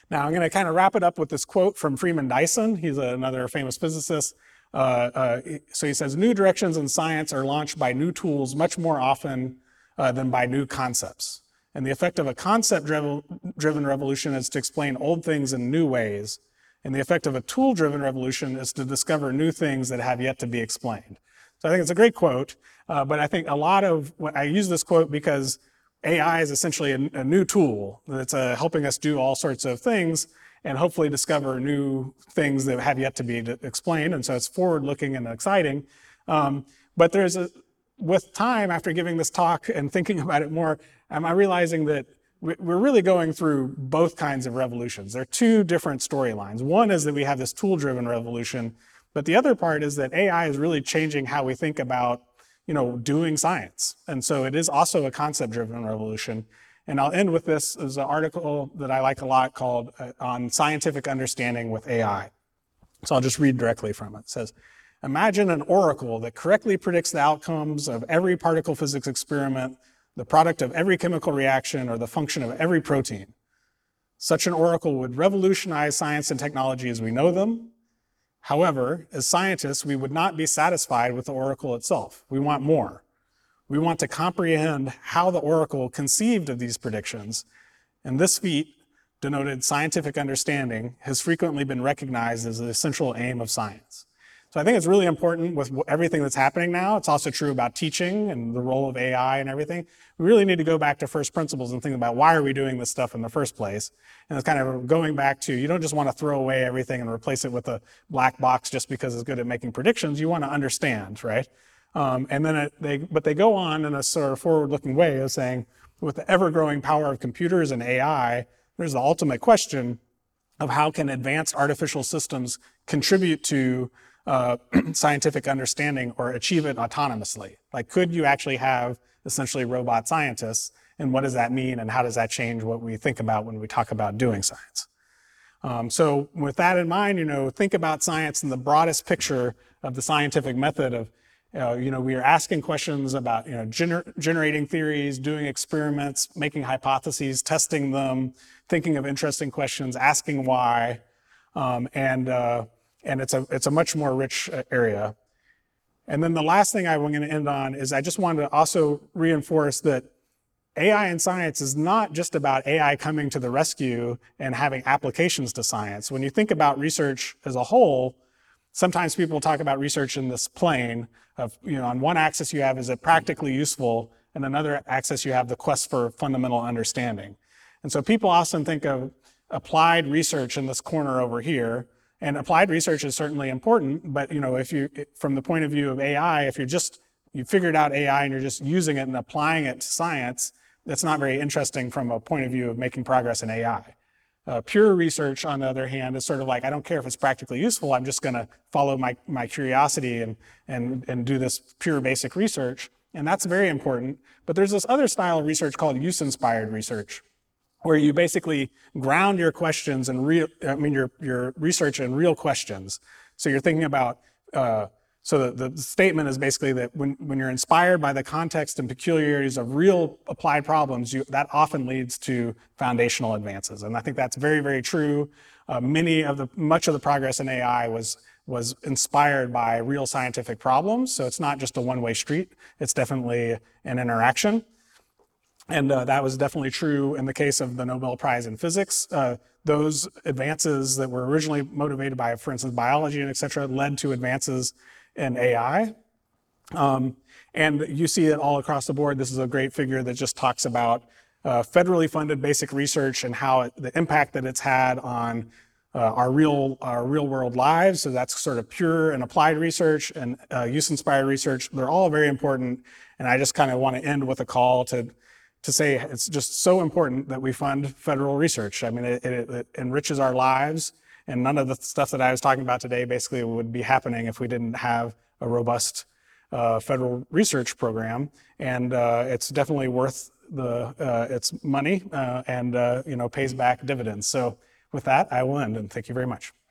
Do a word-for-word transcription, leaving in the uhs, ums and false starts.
Now I'm going to kind of wrap it up with this quote from Freeman Dyson. He's another famous physicist. Uh, uh, so he says, new directions in science are launched by new tools much more often uh, than by new concepts. And the effect of a concept-driven revolution is to explain old things in new ways. And the effect of a tool-driven revolution is to discover new things that have yet to be explained. So I think it's a great quote, uh, but I think a lot of, I use this quote because A I is essentially a, a new tool that's uh, helping us do all sorts of things and hopefully discover new things that have yet to be explained. And so it's forward-looking and exciting. Um, but there's a, with time, after giving this talk and thinking about it more, am I realizing that we're really going through both kinds of revolutions. There are two different storylines. One is that we have this tool-driven revolution, but the other part is that A I is really changing how we think about, you know, doing science. And so it is also a concept-driven revolution. And I'll end with this as an article that I like a lot called uh, on scientific understanding with A I. So I'll just read directly from it. It says, imagine an oracle that correctly predicts the outcomes of every particle physics experiment, the product of every chemical reaction, or the function of every protein. Such an oracle would revolutionize science and technology as we know them. However, as scientists, we would not be satisfied with the oracle itself. We want more. We want to comprehend how the oracle conceived of these predictions, and this feat, denoted scientific understanding, has frequently been recognized as the essential aim of science. So I think it's really important with everything that's happening now. It's also true about teaching and the role of A I and everything. We really need to go back to first principles and think about why are we doing this stuff in the first place. And it's kind of going back to, you don't just want to throw away everything and replace it with a black box just because it's good at making predictions. You want to understand, right? Um, and then it, they, but they go on in a sort of forward-looking way of saying, with the ever-growing power of computers and A I, there's the ultimate question of how can advanced artificial systems contribute to Uh, scientific understanding or achieve it autonomously. Like, could you actually have essentially robot scientists, and what does that mean, and how does that change what we think about when we talk about doing science? Um, so with that in mind, you know, think about science in the broadest picture of the scientific method of, uh, you know, we are asking questions about, you know, gener generating theories, doing experiments, making hypotheses, testing them, thinking of interesting questions, asking why, um, and uh, And it's a, it's a much more rich area. And then the last thing I'm going to end on is I just wanted to also reinforce that A I in science is not just about A I coming to the rescue and having applications to science. When you think about research as a whole, sometimes people talk about research in this plane of, you know, on one axis you have, is it practically useful? And another axis you have the quest for fundamental understanding. And so people often think of applied research in this corner over here. And applied research is certainly important, but, you know, if you, from the point of view of A I, if you're just, you figured out A I and you're just using it and applying it to science, that's not very interesting from a point of view of making progress in A I. Uh, pure research, on the other hand, is sort of like, I don't care if it's practically useful, I'm just gonna follow my, my curiosity and, and, and do this pure basic research. And that's very important. But there's this other style of research called use-inspired research, where you basically ground your questions and real, I mean, your, your research in real questions. So you're thinking about, uh, so the, the statement is basically that when, when you're inspired by the context and peculiarities of real applied problems, you, that often leads to foundational advances. And I think that's very, very true. Uh, many of the, much of the progress in A I was, was inspired by real scientific problems. So it's not just a one-way street, it's definitely an interaction. And uh, that was definitely true in the case of the Nobel Prize in Physics. Uh, those advances that were originally motivated by, for instance, biology and et cetera, led to advances in A I. Um, and you see it all across the board. This is a great figure that just talks about uh, federally funded basic research and how it, the impact that it's had on uh, our real, our real world lives. So that's sort of pure and applied research and uh, use-inspired research. They're all very important. And I just kind of want to end with a call to to say it's just so important that we fund federal research. I mean, it, it, it enriches our lives, and none of the stuff that I was talking about today basically would be happening if we didn't have a robust uh, federal research program. And uh, it's definitely worth the uh, its money uh, and uh, you know, pays back dividends. So with that, I will end, and thank you very much.